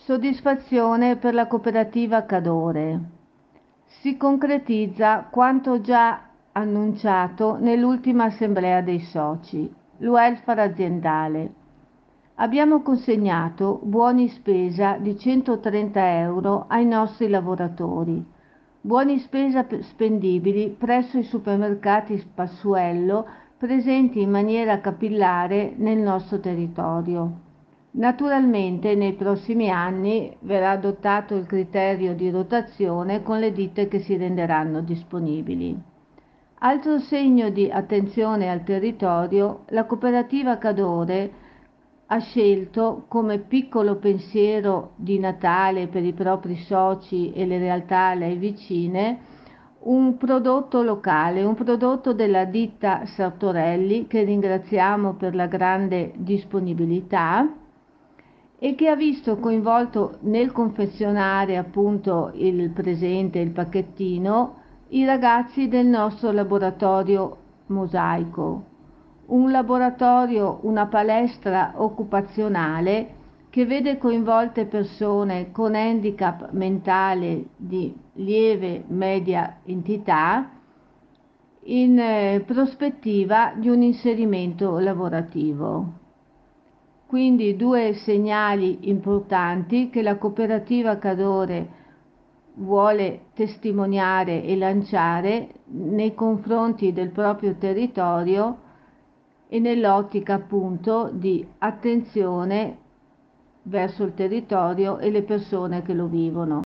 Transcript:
Soddisfazione per la cooperativa Cadore. Si concretizza quanto già annunciato nell'ultima assemblea dei soci, il welfare aziendale. Abbiamo consegnato buoni spesa di 130 euro ai nostri lavoratori, buoni spesa spendibili presso i supermercati Spassuello presenti in maniera capillare nel nostro territorio. Naturalmente nei prossimi anni verrà adottato il criterio di rotazione con le ditte che si renderanno disponibili. Altro segno di attenzione al territorio, la cooperativa Cadore ha scelto come piccolo pensiero di Natale per i propri soci e le realtà a lei vicine un prodotto locale, un prodotto della ditta Sartorelli, che ringraziamo per la grande disponibilità e che ha visto coinvolto nel confezionare appunto il presente, il pacchettino, i ragazzi del nostro laboratorio mosaico, un laboratorio, una palestra occupazionale che vede coinvolte persone con handicap mentale di lieve media entità in prospettiva di un inserimento lavorativo. Quindi due segnali importanti che la cooperativa Cadore vuole testimoniare e lanciare nei confronti del proprio territorio e nell'ottica appunto di attenzione verso il territorio e le persone che lo vivono.